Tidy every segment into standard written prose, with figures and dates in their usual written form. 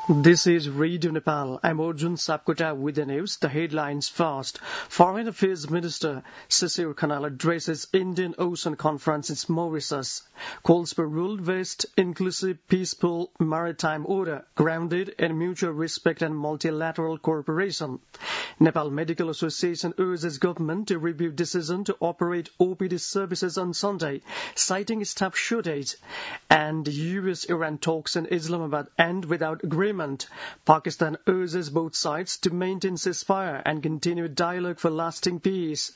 This is Radio Nepal. I'm Arjun Sapkota with the news. The headlines first. Foreign Affairs Minister Shishir Khanal addresses Indian Ocean Conference in Mauritius. Calls for rule-based, inclusive, peaceful maritime order, grounded in mutual respect and multilateral cooperation. Nepal Medical Association urges government to review decision to operate OPD services on Sunday, citing staff shortage. And US-Iran talks in Islamabad end without agreement. Pakistan urges both sides to maintain ceasefire and continue dialogue for lasting peace.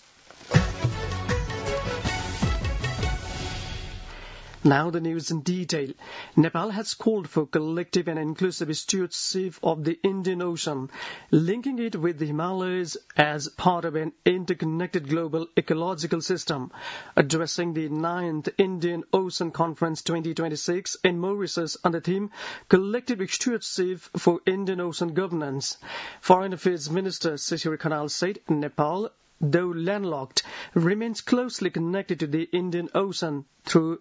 Now the news in detail. Nepal has called for collective and inclusive stewardship of the Indian Ocean, linking it with the Himalayas as part of an interconnected global ecological system. Addressing the 9th Indian Ocean Conference 2026 in Mauritius on the theme Collective Stewardship for Indian Ocean Governance, Foreign Affairs Minister Shishir Khanal said Nepal, though landlocked, remains closely connected to the Indian Ocean through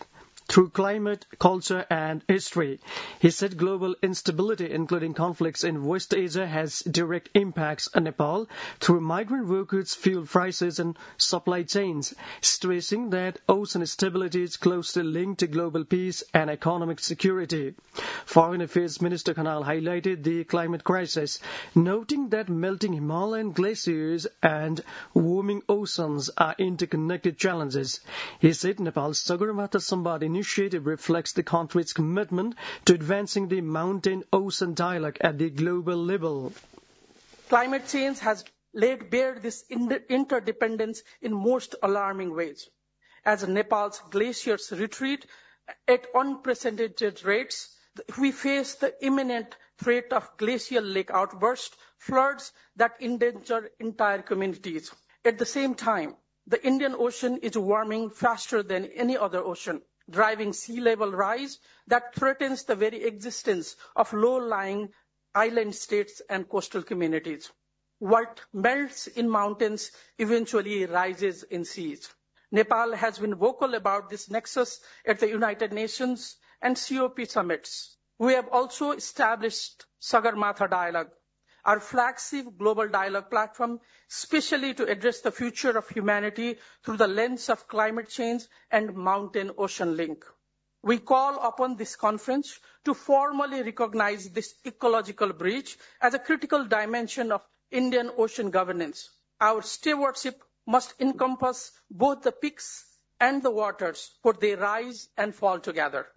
climate, culture and history. He said global instability, including conflicts in West Asia, has direct impacts on Nepal through migrant workers, fuel prices and supply chains, stressing that ocean stability is closely linked to global peace and economic security. Foreign Affairs Minister Khanal highlighted the climate crisis, noting that melting Himalayan glaciers and warming oceans are interconnected challenges. He said Nepal's Sagarmatha Samvad initiative reflects the country's commitment to advancing the mountain-ocean dialogue at the global level. Climate change has laid bare this interdependence in most alarming ways. As Nepal's glaciers retreat at unprecedented rates, we face the imminent threat of glacial lake outbursts, floods that endanger entire communities. At the same time, the Indian Ocean is warming faster than any other ocean, driving sea level rise that threatens the very existence of low-lying island states and coastal communities. What melts in mountains eventually rises in seas. Nepal has been vocal about this nexus at the United Nations and COP summits. We have also established Sagarmatha Dialogue, our flagship global dialogue platform, especially to address the future of humanity through the lens of climate change and mountain-ocean link. We call upon this conference to formally recognize this ecological breach as a critical dimension of Indian ocean governance. Our stewardship must encompass both the peaks and the waters, for they rise and fall together.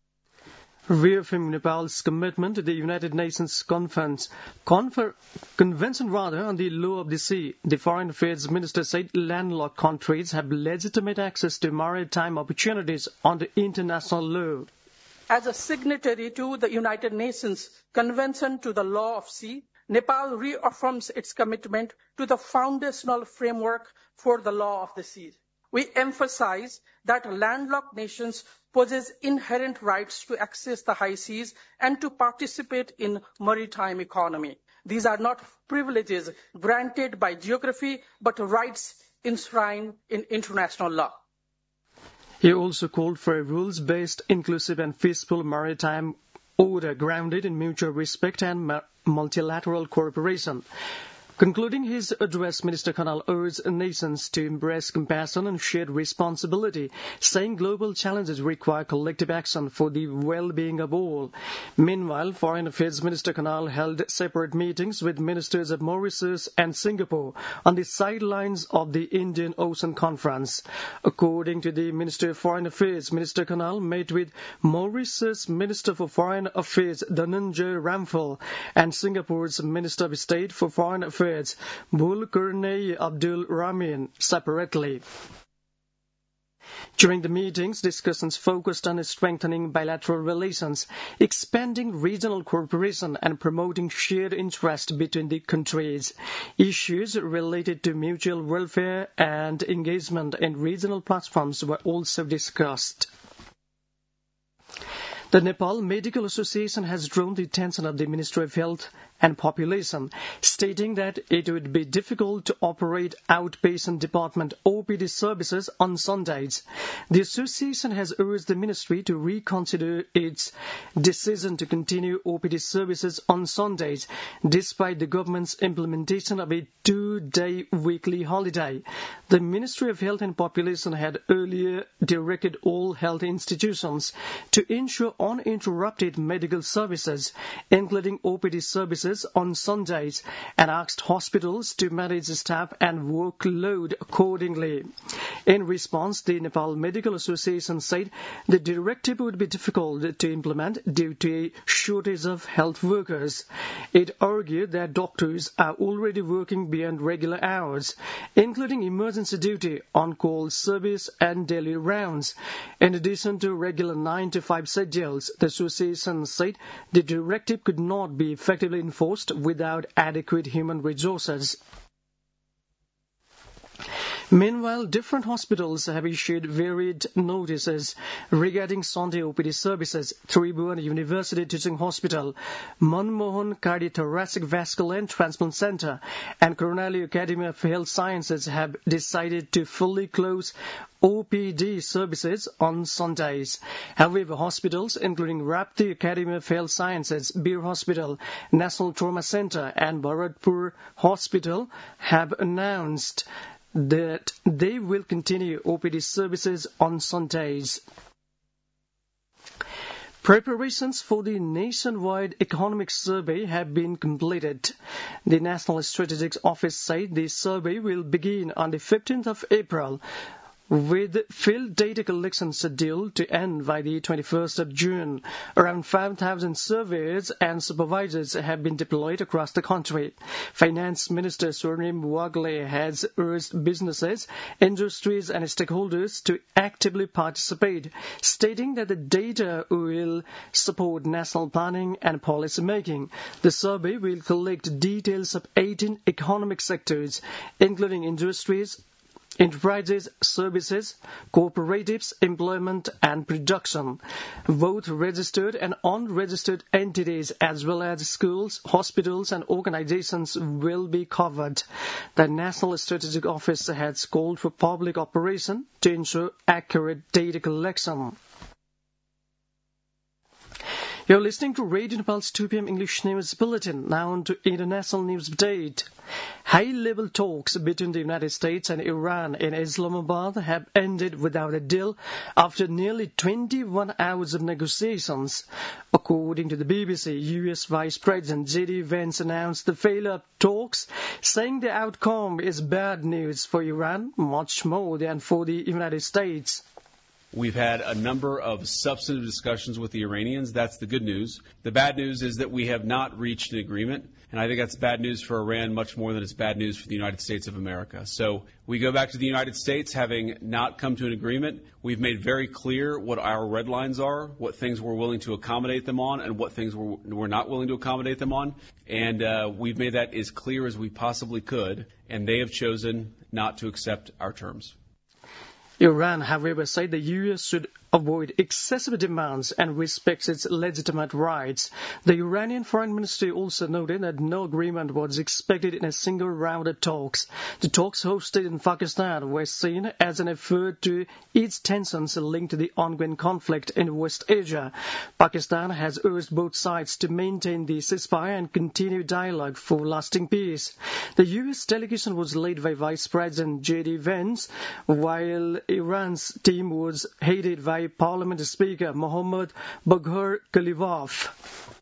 Reaffirming Nepal's commitment to the United Nations Convention on the Law of the Sea, the Foreign Affairs Minister said landlocked countries have legitimate access to maritime opportunities under international law. As a signatory to the United Nations Convention to the Law of Sea, Nepal reaffirms its commitment to the foundational framework for the Law of the Sea. We emphasize that landlocked nations possess inherent rights to access the high seas and to participate in maritime economy. These are not privileges granted by geography, but rights enshrined in international law. He also called for a rules-based, inclusive and peaceful maritime order grounded in mutual respect and multilateral cooperation. Concluding his address, Minister Khanal urged nations to embrace compassion and shared responsibility, saying global challenges require collective action for the well-being of all. Meanwhile, Foreign Affairs Minister Khanal held separate meetings with ministers of Mauritius and Singapore on the sidelines of the Indian Ocean Conference. According to the Minister of Foreign Affairs, Minister Khanal met with Mauritius Minister for Foreign Affairs Dhananjay Ramphal and Singapore's Minister of State for Foreign Affairs Zulkarnain Abdul Rahman separately. During the meetings, discussions focused on strengthening bilateral relations, expanding regional cooperation and promoting shared interest between the countries. Issues related to mutual welfare and engagement in regional platforms were also discussed. The Nepal Medical Association has drawn the attention of the Ministry of Health and Population, stating that it would be difficult to operate outpatient department OPD services on Sundays. The association has urged the ministry to reconsider its decision to continue OPD services on Sundays, despite the government's implementation of a 2-day weekly holiday. The Ministry of Health and Population had earlier directed all health institutions to ensure uninterrupted medical services, including OPD services on Sundays, and asked hospitals to manage staff and workload accordingly. In response, the Nepal Medical Association said the directive would be difficult to implement due to a shortage of health workers. It argued that doctors are already working beyond regular hours, including emergency duty, on-call service, and daily rounds. In addition to regular 9-to-5 schedules, the association said the directive could not be effectively enforced without adequate human resources. Meanwhile, different hospitals have issued varied notices regarding Sunday OPD services. Tribhuvan University Teaching Hospital, Manmohan Cardiothoracic Vascular and Transplant Center, and Karnali Academy of Health Sciences have decided to fully close OPD services on Sundays. However, hospitals including Rapti Academy of Health Sciences, Bir Hospital, National Trauma Center, and Bharatpur Hospital have announced that they will continue OPD services on Sundays. Preparations for the nationwide economic survey have been completed. The National Statistics Office said the survey will begin on the 15th of April, with field data collection scheduled to end by the 21st of June. Around 5,000 surveyors and supervisors have been deployed across the country. Finance Minister Swarnim Wagle has urged businesses, industries and stakeholders to actively participate, stating that the data will support national planning and policy making. The survey will collect details of 18 economic sectors, including industries, enterprises, services, cooperatives, employment and production. Both registered and unregistered entities as well as schools, hospitals and organizations will be covered. The National Statistics Office has called for public operation to ensure accurate data collection. You're listening to Radio Nepal's 2 p.m. English News Bulletin. Now on to international news update. High-level talks between the United States and Iran in Islamabad have ended without a deal after nearly 21 hours of negotiations. According to the BBC, U.S. Vice President J.D. Vance announced the failure of talks, saying the outcome is bad news for Iran, much more than for the United States. We've had a number of substantive discussions with the Iranians. That's the good news. The bad news is that we have not reached an agreement, and I think that's bad news for Iran much more than it's bad news for the United States of America. So we go back to the United States having not come to an agreement. We've made very clear what our red lines are, what things we're willing to accommodate them on, and what things we're not willing to accommodate them on. And we've made that as clear as we possibly could, and they have chosen not to accept our terms. Iran, however, said the U.S. should avoid excessive demands and respect its legitimate rights. The Iranian Foreign Ministry also noted that no agreement was expected in a single round of talks. The talks hosted in Pakistan were seen as an effort to ease tensions linked to the ongoing conflict in West Asia. Pakistan has urged both sides to maintain the ceasefire and continue dialogue for lasting peace. The U.S. delegation was led by Vice President J.D. Vance, while Iran's team was headed by Parliament Speaker Mohammad Baghar Khalilov.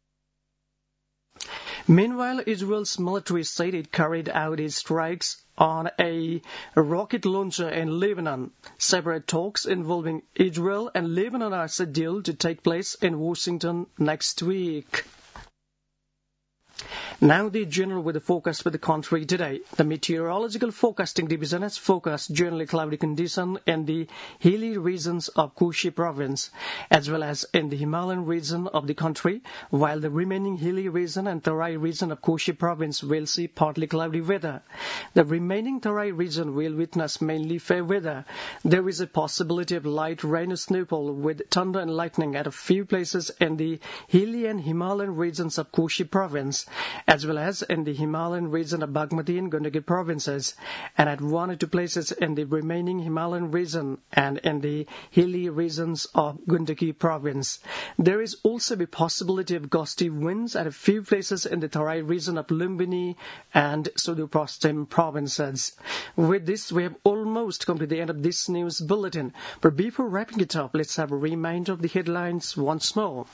Meanwhile, Israel's military said it carried out its strikes on a rocket launcher in Lebanon. Separate talks involving Israel and Lebanon are scheduled to take place in Washington next week. Now the general weather forecast for the country today. The Meteorological Forecasting Division has forecast generally cloudy condition in the hilly regions of Koshi province as well as in the Himalayan region of the country, while the remaining hilly region and Terai region of Koshi province will see partly cloudy weather. The remaining Terai region will witness mainly fair weather. There is a possibility of light rain or snowfall with thunder and lightning at a few places in the hilly and Himalayan regions of Koshi province, as well as in the Himalayan region of Bagmati and Gandaki provinces, and at one or two places in the remaining Himalayan region and in the hilly regions of Gandaki province. There is also the possibility of gusty winds at a few places in the Terai region of Lumbini and Sudur-Postim provinces. With this, we have almost come to the end of this news bulletin. But before wrapping it up, let's have a reminder of the headlines once more.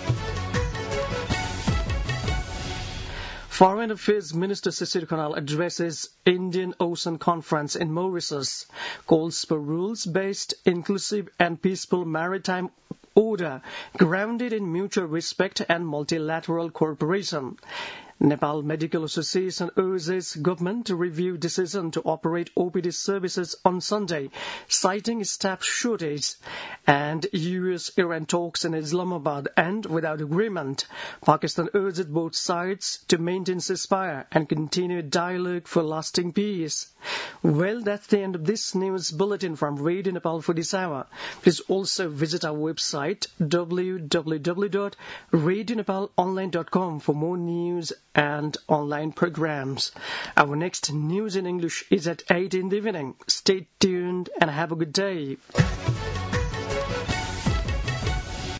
Foreign Affairs Minister Shishir Khanal addresses Indian Ocean Conference in Mauritius, calls for rules-based, inclusive and peaceful maritime order grounded in mutual respect and multilateral cooperation. Nepal Medical Association urges government to review decision to operate OPD services on Sunday, citing staff shortage. And US-Iran talks in Islamabad end without agreement. Pakistan urged both sides to maintain ceasefire and continue dialogue for lasting peace. Well, that's the end of this news bulletin from Radio Nepal for this hour. Please also visit our website www.radionepalonline.com for more news and online programs. Our next news in English is at 8 in the evening. Stay tuned and have a good day.